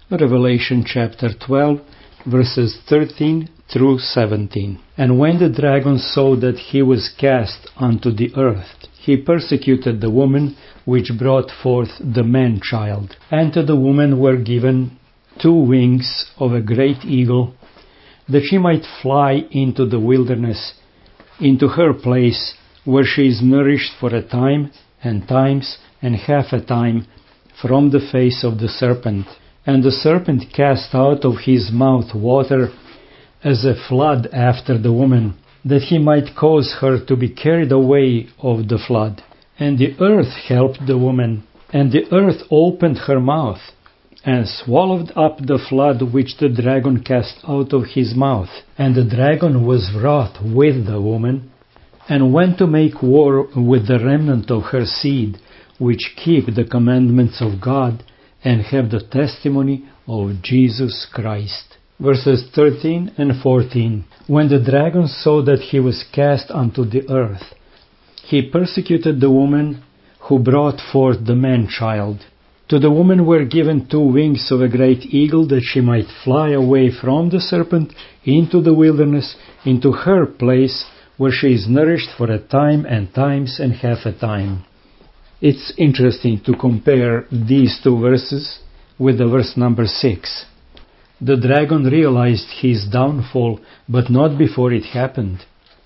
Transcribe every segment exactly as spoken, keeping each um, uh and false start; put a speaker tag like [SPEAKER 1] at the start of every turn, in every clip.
[SPEAKER 1] Revelation chapter twelve, verses thirteen through seventeen. And when the dragon saw that he was cast unto the earth, he persecuted the woman which brought forth the man-child. And to the woman were given two wings of a great eagle, that she might fly into the wilderness, into her place, where she is nourished for a time, and times, and half a time, from the face of the serpent. And the serpent cast out of his mouth water as a flood after the woman, that he might cause her to be carried away of the flood. And the earth helped the woman, and the earth opened her mouth, and swallowed up the flood which the dragon cast out of his mouth. And the dragon was wroth with the woman, and went to make war with the remnant of her seed, which keep the commandments of God, and have the testimony of Jesus Christ. Verses thirteen and fourteen. When the dragon saw that he was cast unto the earth, he persecuted the woman who brought forth the man-child. To the woman were given two wings of a great eagle, that she might fly away from the serpent into the wilderness, into her place, where she is nourished for a time, and times, and half a time. It's interesting to compare these two verses with the verse number six. The dragon realized his downfall, but not before it happened.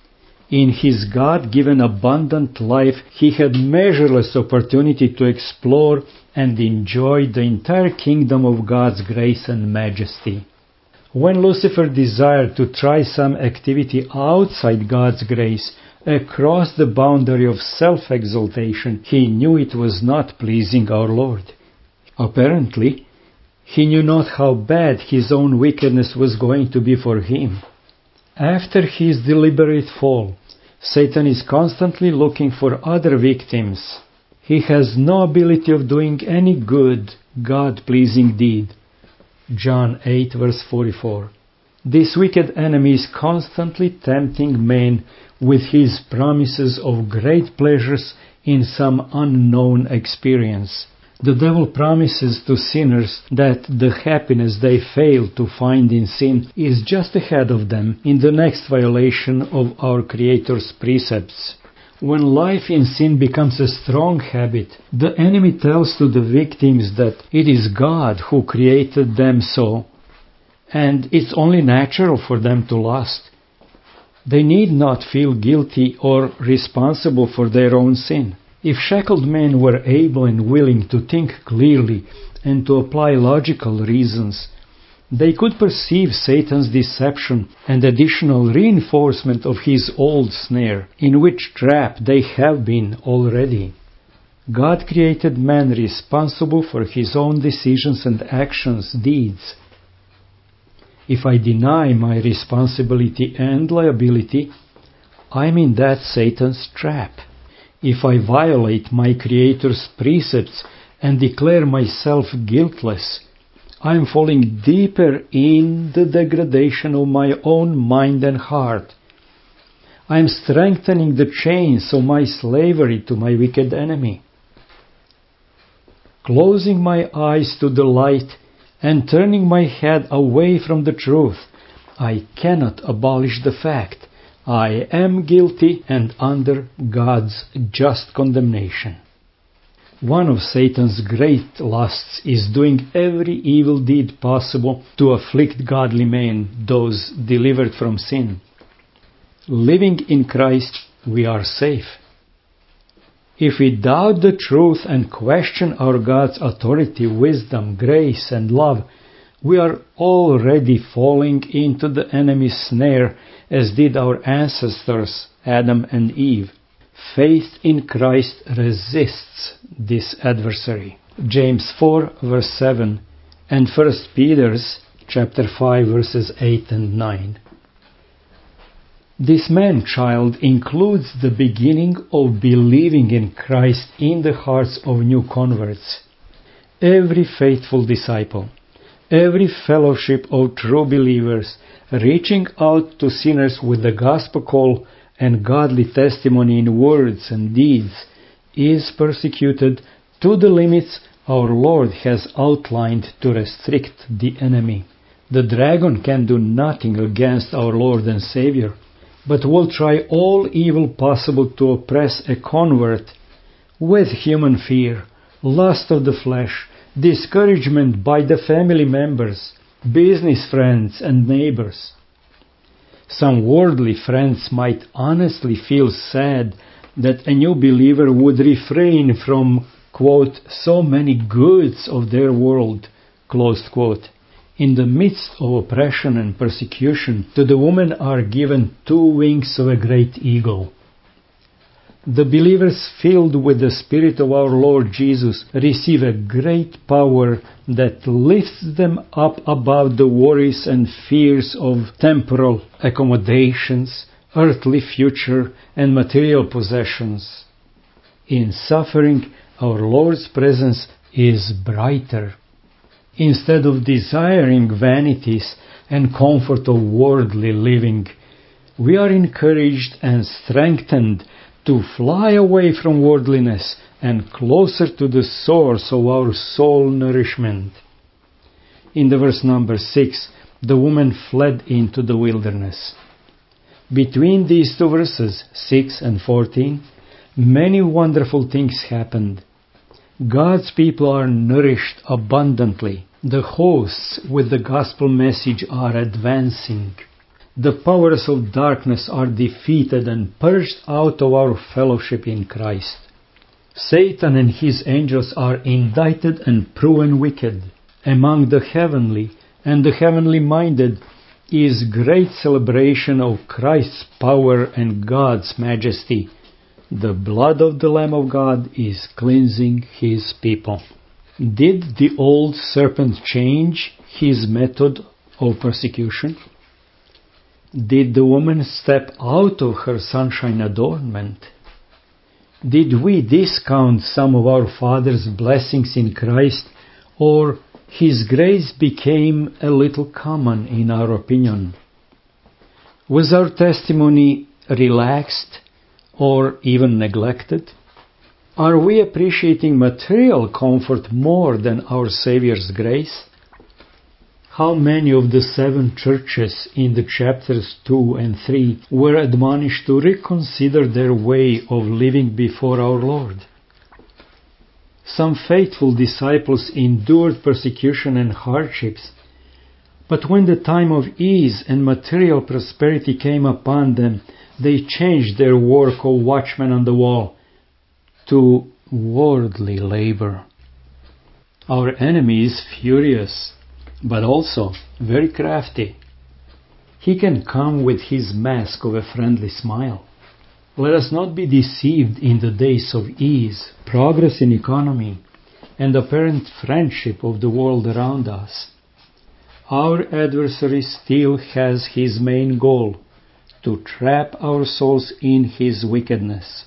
[SPEAKER 1] In his God-given abundant life, he had measureless opportunity to explore and enjoy the entire kingdom of God's grace and majesty. When Lucifer desired to try some activity outside God's grace, across the boundary of self-exaltation, he knew it was not pleasing our Lord. Apparently, he knew not how bad his own wickedness was going to be for him. After his deliberate fall, Satan is constantly looking for other victims. He has no ability of doing any good, God-pleasing deed. John eight, verse forty-four. This wicked enemy is constantly tempting men with his promises of great pleasures in some unknown experience. The devil promises to sinners that the happiness they fail to find in sin is just ahead of them in the next violation of our Creator's precepts. When life in sin becomes a strong habit, the enemy tells to the victims that it is God who created them so, and it's only natural for them to lust. They need not feel guilty or responsible for their own sin. If shackled men were able and willing to think clearly and to apply logical reasons, they could perceive Satan's deception and additional reinforcement of his old snare, in which trap they have been already. God created man responsible for his own decisions and actions, deeds. If I deny my responsibility and liability, I'm in that Satan's trap. If I violate my Creator's precepts and declare myself guiltless, I am falling deeper in the degradation of my own mind and heart. I am strengthening the chains of my slavery to my wicked enemy. Closing my eyes to the light and turning my head away from the truth, I cannot abolish the fact I am guilty and under God's just condemnation. One of Satan's great lusts is doing every evil deed possible to afflict godly men, those delivered from sin. Living in Christ, we are safe. If we doubt the truth and question our God's authority, wisdom, grace, and love, we are already falling into the enemy's snare, as did our ancestors, Adam and Eve. Faith in Christ resists this adversary. James four, verse seven, and First Peter chapter five, verses eight and nine. This man-child includes the beginning of believing in Christ in the hearts of new converts. Every faithful disciple, every fellowship of true believers, reaching out to sinners with the gospel call and godly testimony in words and deeds, is persecuted to the limits our Lord has outlined to restrict the enemy. The dragon can do nothing against our Lord and Savior, but will try all evil possible to oppress a convert with human fear, lust of the flesh, discouragement by the family members, business friends and neighbors. Some worldly friends might honestly feel sad that a new believer would refrain from, quote, so many goods of their world, closed quote. In the midst of oppression and persecution, to the woman are given two wings of a great eagle. The believers filled with the Spirit of our Lord Jesus receive a great power that lifts them up above the worries and fears of temporal accommodations, earthly future, and material possessions. In suffering, our Lord's presence is brighter. Instead of desiring vanities and comfort of worldly living, we are encouraged and strengthened to fly away from worldliness and closer to the source of our soul nourishment. In the verse number six, the woman fled into the wilderness. Between these two verses, six and fourteen, many wonderful things happened. God's people are nourished abundantly. The hosts with the gospel message are advancing. The powers of darkness are defeated and purged out of our fellowship in Christ. Satan and his angels are indicted and proven wicked. Among the heavenly and the heavenly-minded is great celebration of Christ's power and God's majesty. The blood of the Lamb of God is cleansing his people. Did the old serpent change his method of persecution? Did the woman step out of her sunshine adornment? Did we discount some of our Father's blessings in Christ, or His grace became a little common in our opinion? Was our testimony relaxed or even neglected? Are we appreciating material comfort more than our Savior's grace? How many of the seven churches in the chapters two and three were admonished to reconsider their way of living before our Lord? Some faithful disciples endured persecution and hardships, but when the time of ease and material prosperity came upon them, they changed their work of watchman on the wall to worldly labor. Our enemy is furious, but also very crafty. He can come with his mask of a friendly smile. Let us not be deceived in the days of ease, progress in economy, and apparent friendship of the world around us. Our adversary still has his main goal, to trap our souls in his wickedness.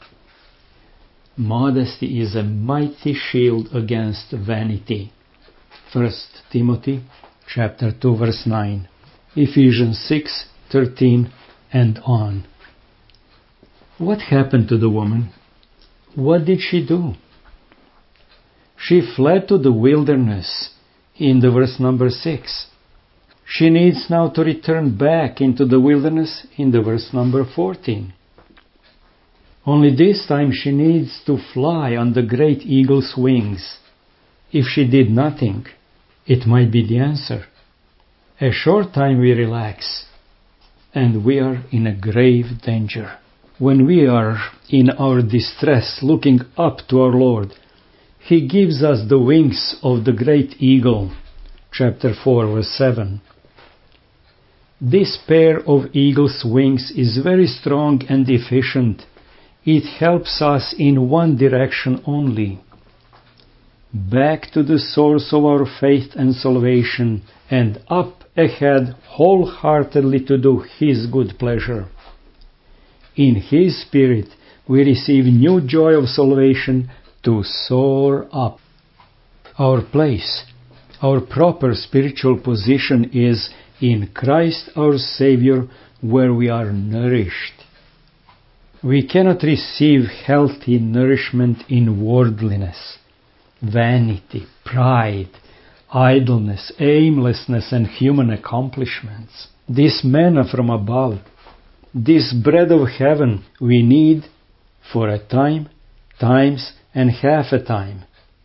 [SPEAKER 1] Modesty is a mighty shield against vanity. First Timothy chapter two verse nine, Ephesians six thirteen and on. What happened to the woman? What did she do? She fled to the wilderness in the verse number six. She needs now to return back into the wilderness in the verse number fourteen. Only this time she needs to fly on the great eagle's wings. If she did nothing, it might be the answer. A short time we relax, and we are in a grave danger. When we are in our distress looking up to our Lord, He gives us the wings of the great eagle. Chapter four verse seven. This pair of eagle's wings is very strong and efficient. It helps us in one direction only. Back to the source of our faith and salvation, and up ahead wholeheartedly to do His good pleasure. In His Spirit we receive new joy of salvation to soar up. Our place, our proper spiritual position is in Christ our Savior, where we are nourished. We cannot receive healthy nourishment in worldliness. vanity, pride, idleness, aimlessness, and human accomplishments. This manna from above, this bread of heaven we need for a time, times, and half a time.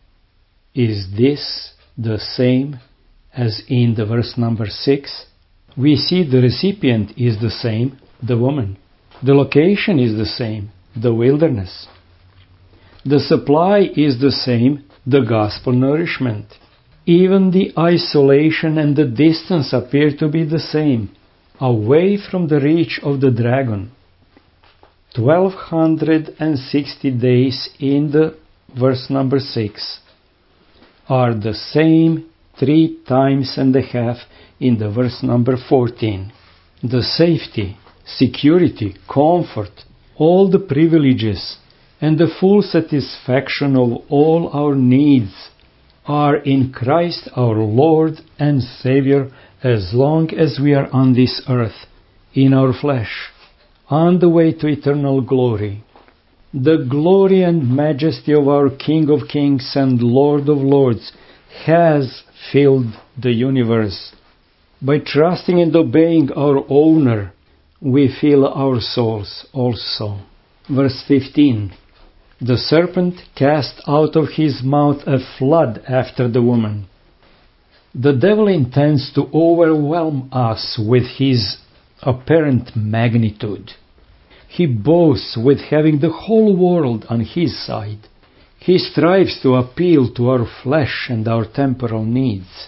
[SPEAKER 1] Is this the same as in the verse number six? We see the recipient is the same, the woman. The location is the same, the wilderness. The supply is the same, the gospel nourishment. Even the isolation and the distance appear to be the same, away from the reach of the dragon. twelve sixty days in the verse number six are the same three times and a half in the verse number fourteen. The safety, security, comfort, all the privileges, and the full satisfaction of all our needs are in Christ our Lord and Savior as long as we are on this earth, in our flesh, on the way to eternal glory. The glory and majesty of our King of Kings and Lord of Lords has filled the universe. By trusting and obeying our owner, we fill our souls also. Verse fifteen. The serpent cast out of his mouth a flood after the woman. The devil intends to overwhelm us with his apparent magnitude. He boasts with having the whole world on his side. He strives to appeal to our flesh and our temporal needs.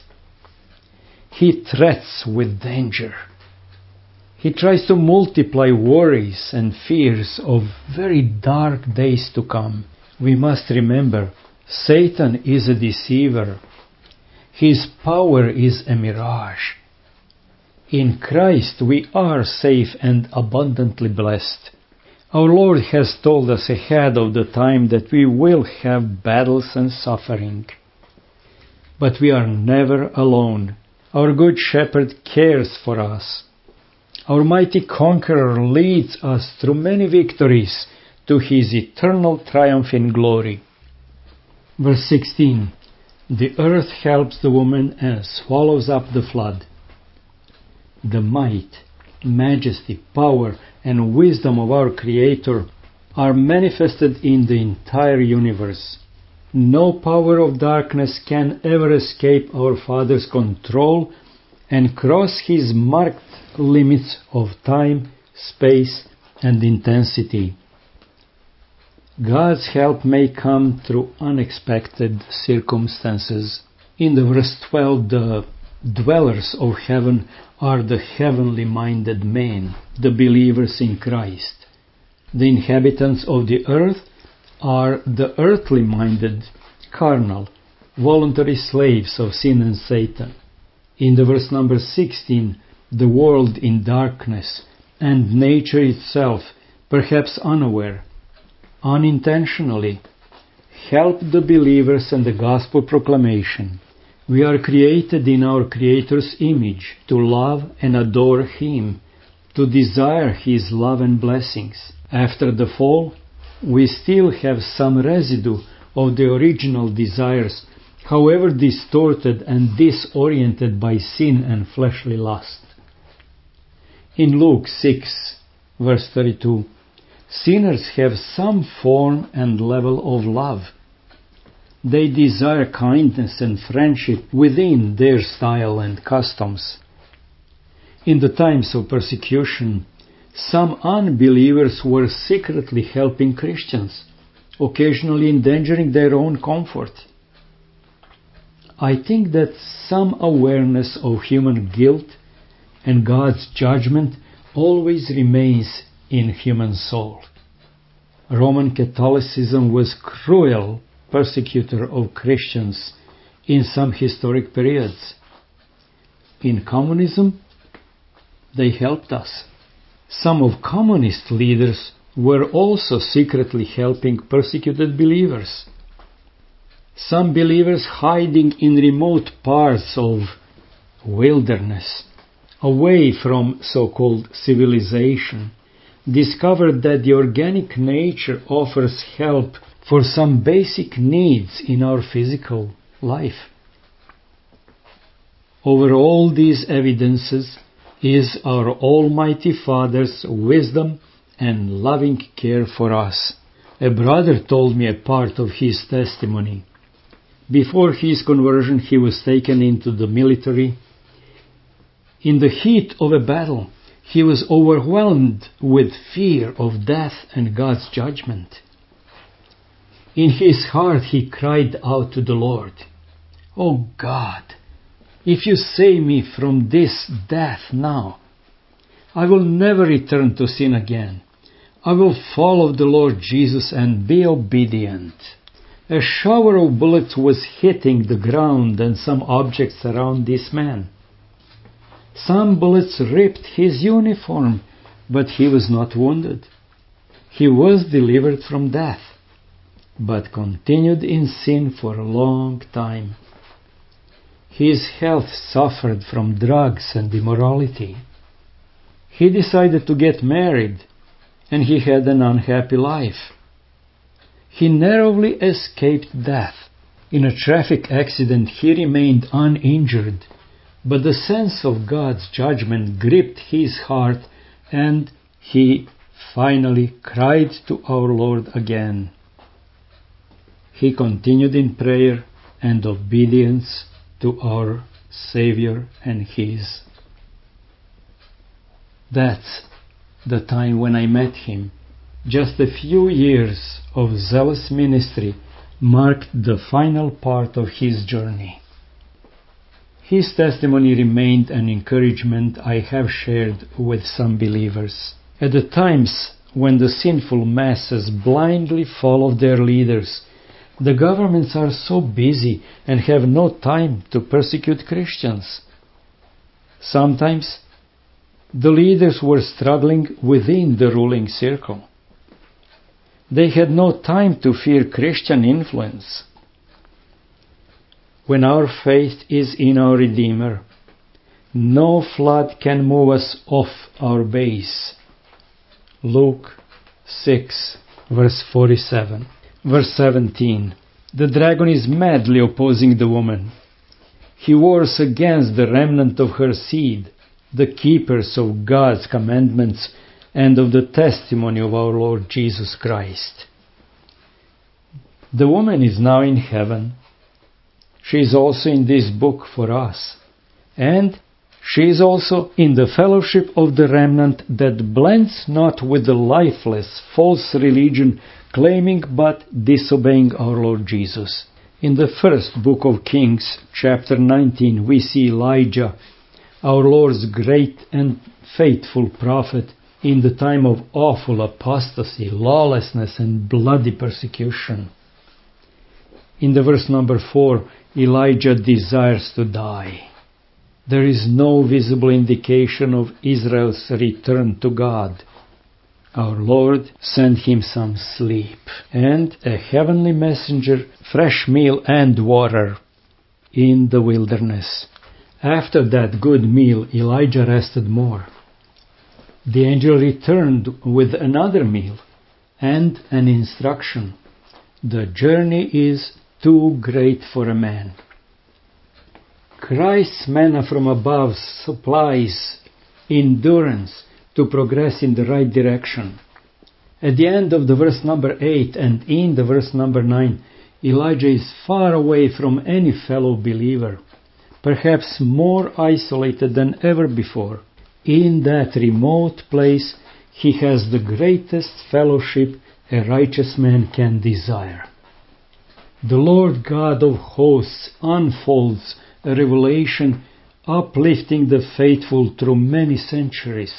[SPEAKER 1] He threats with danger. He tries to multiply worries and fears of very dark days to come. We must remember, Satan is a deceiver. His power is a mirage. In Christ we are safe and abundantly blessed. Our Lord has told us ahead of the time that we will have battles and suffering. But we are never alone. Our Good Shepherd cares for us. Our mighty conqueror leads us through many victories to his eternal triumph in glory. Verse sixteen. The earth helps the woman and swallows up the flood. The might, majesty, power, and wisdom of our Creator are manifested in the entire universe. No power of darkness can ever escape our Father's control and cross His marked limits of time, space, and intensity. God's help may come through unexpected circumstances. In the verse twelve, the dwellers of heaven are the heavenly-minded men, the believers in Christ. The inhabitants of the earth are the earthly-minded, carnal, voluntary slaves of sin and Satan. In the verse number sixteen, the world in darkness, and nature itself, perhaps unaware, unintentionally, help the believers and the gospel proclamation. We are created in our Creator's image to love and adore Him, to desire His love and blessings. After the fall, we still have some residue of the original desires, however distorted and disoriented by sin and fleshly lust. In Luke six, verse thirty-two, sinners have some form and level of love. They desire kindness and friendship within their style and customs. In the times of persecution, some unbelievers were secretly helping Christians, occasionally endangering their own comfort. I think that some awareness of human guilt and God's judgment always remains in human soul. Roman Catholicism was cruel persecutor of Christians in some historic periods. In communism, they helped us. Some of communist leaders were also secretly helping persecuted believers. Some believers hiding in remote parts of wilderness, away from so-called civilization, discovered that the organic nature offers help for some basic needs in our physical life. Over all these evidences is our Almighty Father's wisdom and loving care for us. A brother told me a part of his testimony. Before his conversion, he was taken into the military. In the heat of a battle, he was overwhelmed with fear of death and God's judgment. In his heart, he cried out to the Lord, "Oh God, if you save me from this death now, I will never return to sin again. I will follow the Lord Jesus and be obedient." A shower of bullets was hitting the ground and some objects around this man. Some bullets ripped his uniform, but he was not wounded. He was delivered from death, but continued in sin for a long time. His health suffered from drugs and immorality. He decided to get married, and he had an unhappy life. He narrowly escaped death. In a traffic accident, he remained uninjured, but the sense of God's judgment gripped his heart, and he finally cried to our Lord again. He continued in prayer and obedience to our Savior and His. That's the time when I met him. Just a few years of zealous ministry marked the final part of his journey. His testimony remained an encouragement I have shared with some believers. At the times when the sinful masses blindly follow their leaders, the governments are so busy and have no time to persecute Christians. Sometimes the leaders were struggling within the ruling circle. They had no time to fear Christian influence. When our faith is in our Redeemer, no flood can move us off our base. Luke six, verse forty-seven. Verse seventeen. The dragon is madly opposing the woman. He wars against the remnant of her seed, the keepers of God's commandments and of the testimony of our Lord Jesus Christ. The woman is now in heaven. She is also in this book for us. And she is also in the fellowship of the remnant that blends not with the lifeless, false religion, claiming but disobeying our Lord Jesus. In the first book of Kings, chapter nineteen, we see Elijah, our Lord's great and faithful prophet, in the time of awful apostasy, lawlessness, and bloody persecution. In the verse number four, Elijah desires to die. There is no visible indication of Israel's return to God. Our Lord sent him some sleep, and a heavenly messenger, fresh meal and water in the wilderness. After that good meal, Elijah rested more. The angel returned with another meal and an instruction. The journey is too great for a man. Christ's manna from above supplies endurance to progress in the right direction. At the end of the verse number eight and in the verse number nine, Elijah is far away from any fellow believer, perhaps more isolated than ever before. In that remote place, he has the greatest fellowship a righteous man can desire. The Lord God of hosts unfolds a revelation uplifting the faithful through many centuries.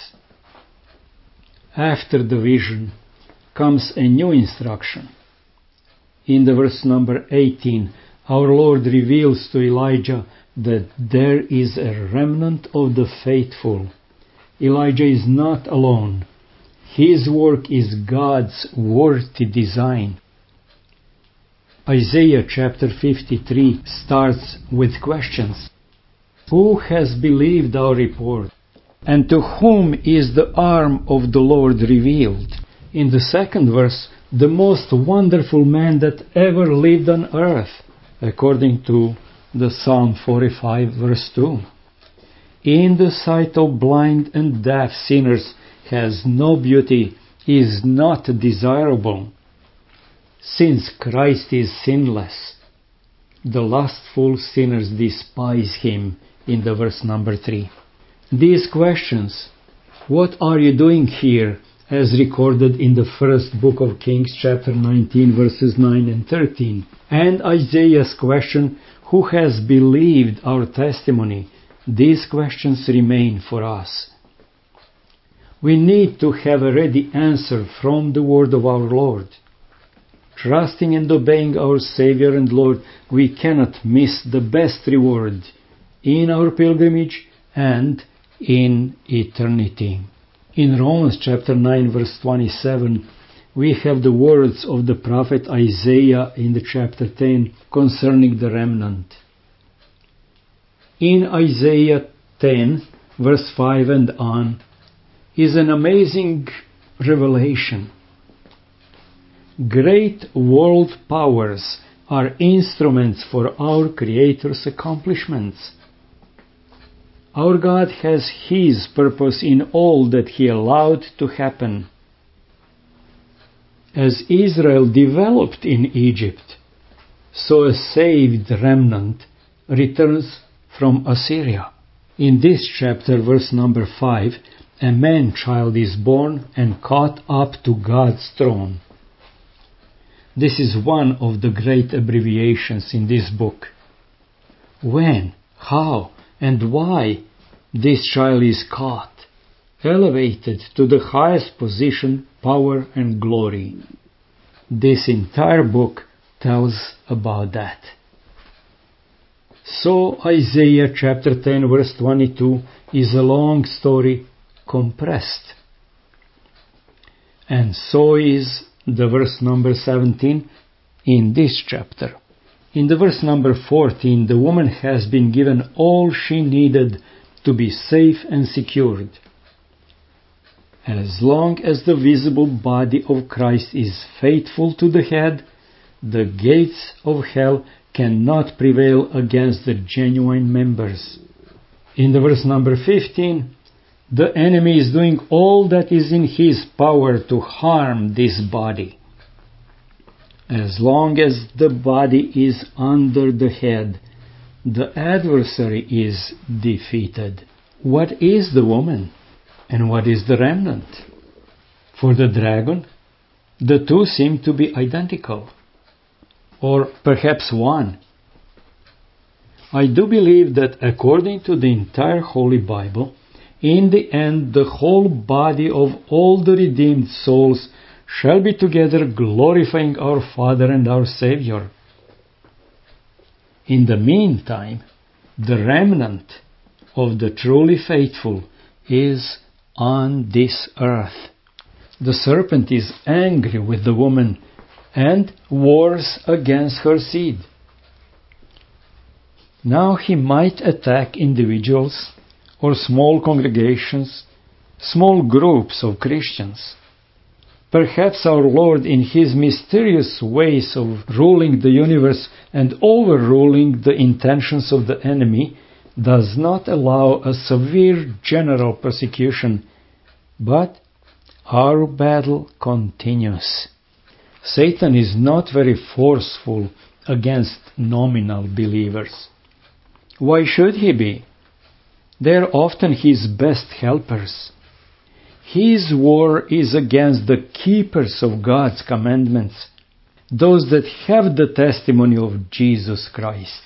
[SPEAKER 1] After the vision comes a new instruction. In the verse number eighteen, our Lord reveals to Elijah that there is a remnant of the faithful. Elijah is not alone. His work is God's worthy design. Isaiah chapter fifty-three starts with questions. Who has believed our report? And to whom is the arm of the Lord revealed? In the second verse, the most wonderful man that ever lived on earth, according to the Psalm forty-five verse two. In the sight of blind and deaf sinners has no beauty, is not desirable. Since Christ is sinless, the lustful sinners despise him, in the verse number three. These questions, what are you doing here, as recorded in the first book of Kings, chapter nineteen, verses nine and thirteen, and Isaiah's question, who has believed our testimony, these questions remain for us. We need to have a ready answer from the word of our Lord. Trusting and obeying our Savior and Lord, we cannot miss the best reward in our pilgrimage and in eternity. In Romans chapter nine verse twenty-seven, we have the words of the prophet Isaiah in the chapter ten concerning the remnant. In Isaiah ten verse five and on is an amazing revelation. Great world powers are instruments for our Creator's accomplishments. Our God has His purpose in all that He allowed to happen. As Israel developed in Egypt, so a saved remnant returns from Assyria. In this chapter, verse number five, a man-child is born and caught up to God's throne. This is one of the great abbreviations in this book. When, how, and why this child is caught, elevated to the highest position, power, and glory. This entire book tells about that. So Isaiah chapter ten verse twenty-two is a long story compressed. And so is the verse number seventeen in this chapter. In the verse number fourteen, the woman has been given all she needed to be safe and secured. As long as the visible body of Christ is faithful to the head, the gates of hell cannot prevail against the genuine members. In the verse number fifteen, the enemy is doing all that is in his power to harm this body. As long as the body is under the head, the adversary is defeated. What is the woman? And what is the remnant? For the dragon, the two seem to be identical. Or perhaps one. I do believe that according to the entire Holy Bible, in the end the whole body of all the redeemed souls shall be together glorifying our Father and our Savior. In the meantime, the remnant of the truly faithful is on this earth. The serpent is angry with the woman and wars against her seed. Now he might attack individuals or small congregations, small groups of Christians. Perhaps our Lord, in His mysterious ways of ruling the universe and overruling the intentions of the enemy, does not allow a severe general persecution, but our battle continues. Satan is not very forceful against nominal believers. Why should he be? They are often his best helpers. His war is against the keepers of God's commandments, those that have the testimony of Jesus Christ.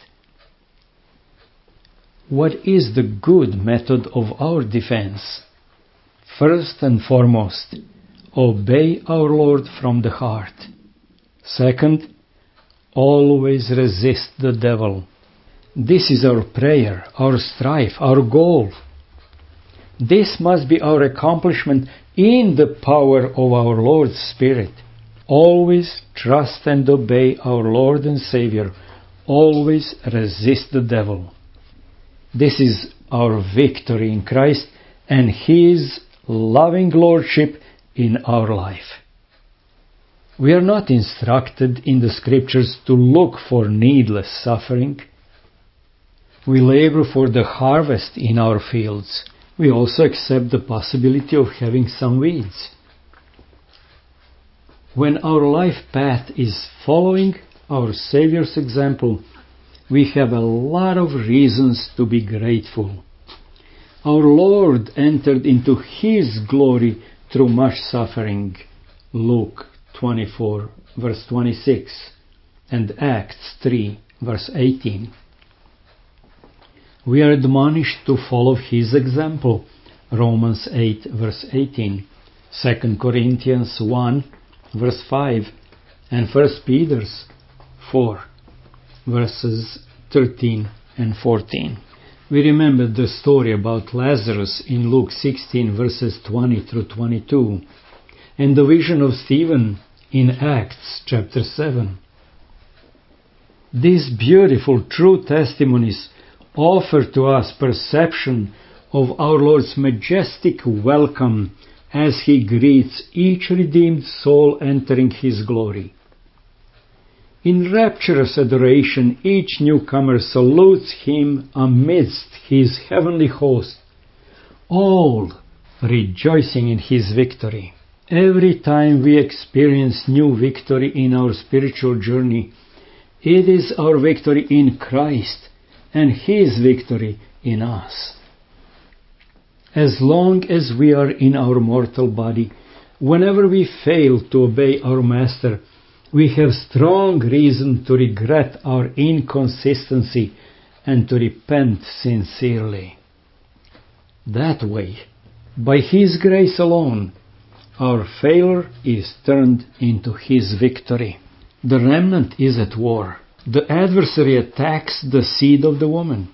[SPEAKER 1] What is the good method of our defense? First and foremost, obey our Lord from the heart. Second, always resist the devil. This is our prayer, our strife, our goal. This must be our accomplishment in the power of our Lord's Spirit. Always trust and obey our Lord and Savior. Always resist the devil. This is our victory in Christ and His loving lordship in our life. We are not instructed in the Scriptures to look for needless suffering. We labor for the harvest in our fields. We also accept the possibility of having some weeds. When our life path is following our Savior's example, we have a lot of reasons to be grateful. Our Lord entered into His glory through much suffering. Luke twenty-four, verse twenty-six, and Acts three, verse eighteen. We are admonished to follow His example. Romans eight, verse eighteen, Second Corinthians one, verse five, and First Peter four, verses thirteen and fourteen. We remember the story about Lazarus in Luke sixteen, verses twenty through twenty-two, and the vision of Stephen in Acts chapter seven. These beautiful true testimonies offer to us perception of our Lord's majestic welcome as He greets each redeemed soul entering His glory. In rapturous adoration, each newcomer salutes Him amidst His heavenly host, all rejoicing in His victory. Every time we experience new victory in our spiritual journey, it is our victory in Christ and His victory in us. As long as we are in our mortal body, whenever we fail to obey our Master, we have strong reason to regret our inconsistency and to repent sincerely. That way, by His grace alone, our failure is turned into His victory. The remnant is at war. The adversary attacks the seed of the woman.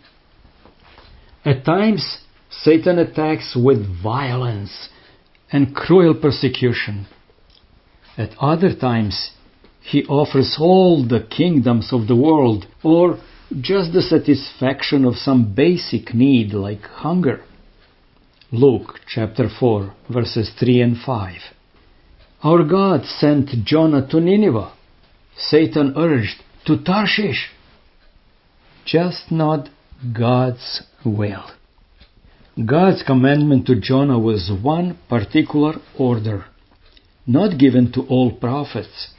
[SPEAKER 1] At times, Satan attacks with violence and cruel persecution. At other times, he offers all the kingdoms of the world, or just the satisfaction of some basic need like hunger. Luke chapter four, verses three and five. Our God sent Jonah to Nineveh. Satan urged, to Tarshish. Just not God's will. God's commandment to Jonah was one particular order, not given to all prophets.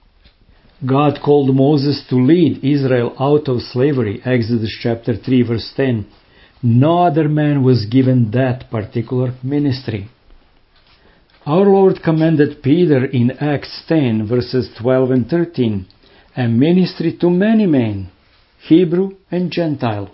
[SPEAKER 1] God called Moses to lead Israel out of slavery, Exodus chapter three, verse ten. No other man was given that particular ministry. Our Lord commanded Peter in Acts ten, verses twelve and thirteen, a ministry to many men, Hebrew and Gentile.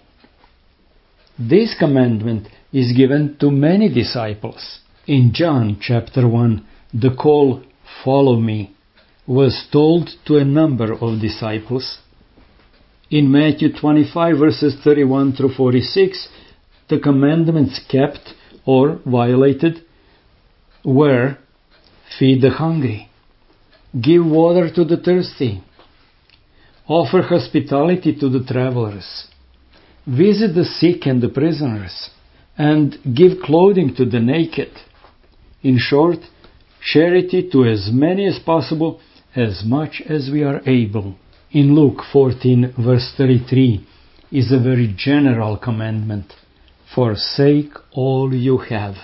[SPEAKER 1] This commandment is given to many disciples. In John chapter one, the call, "Follow me," was told to a number of disciples. In Matthew twenty-five, verses thirty-one through forty-six, the commandments kept or violated were: feed the hungry, give water to the thirsty, offer hospitality to the travelers, visit the sick and the prisoners, and give clothing to the naked. In short, charity to as many as possible, as much as we are able. In Luke fourteen, verse thirty-three, is a very general commandment: forsake all you have.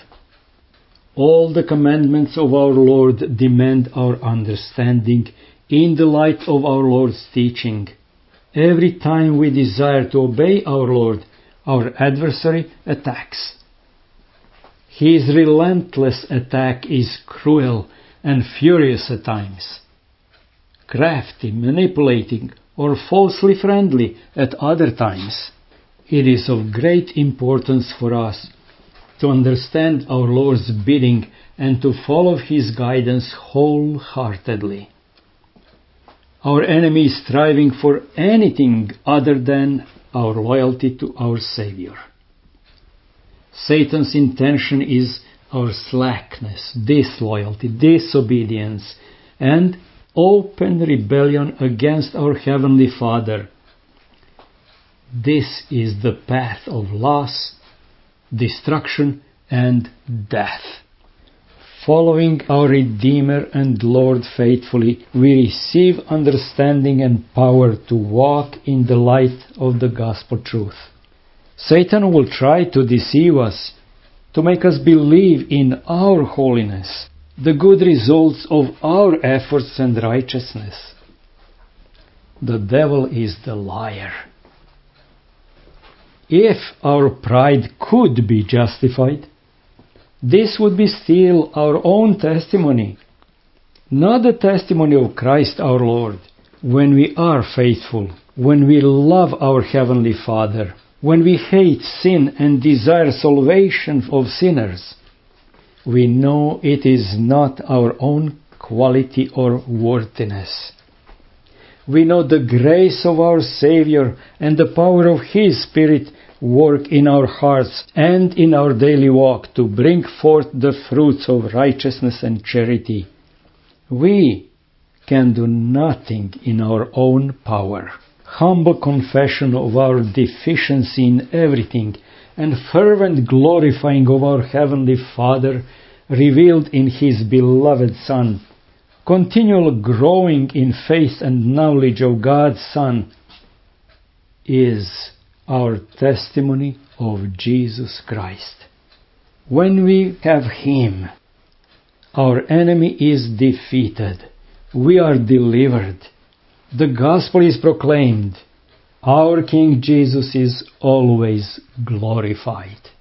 [SPEAKER 1] All the commandments of our Lord demand our understanding in the light of our Lord's teaching. Every time we desire to obey our Lord, our adversary attacks. His relentless attack is cruel and furious at times, crafty, manipulating, or falsely friendly at other times. It is of great importance for us to understand our Lord's bidding and to follow His guidance wholeheartedly. Our enemy is striving for anything other than our loyalty to our Savior. Satan's intention is our slackness, disloyalty, disobedience, and open rebellion against our Heavenly Father. This is the path of loss, destruction, and death. Following our Redeemer and Lord faithfully, we receive understanding and power to walk in the light of the gospel truth. Satan will try to deceive us, to make us believe in our holiness, the good results of our efforts and righteousness. The devil is the liar. If our pride could be justified, this would be still our own testimony, not the testimony of Christ our Lord. When we are faithful, when we love our Heavenly Father, when we hate sin and desire salvation of sinners, we know it is not our own quality or worthiness. We know the grace of our Savior and the power of His Spirit work in our hearts and in our daily walk to bring forth the fruits of righteousness and charity. We can do nothing in our own power. Humble confession of our deficiency in everything and fervent glorifying of our Heavenly Father revealed in His beloved Son, continual growing in faith and knowledge of God's Son, is our testimony of Jesus Christ. When we have Him, our enemy is defeated. We are delivered. The gospel is proclaimed. Our King Jesus is always glorified.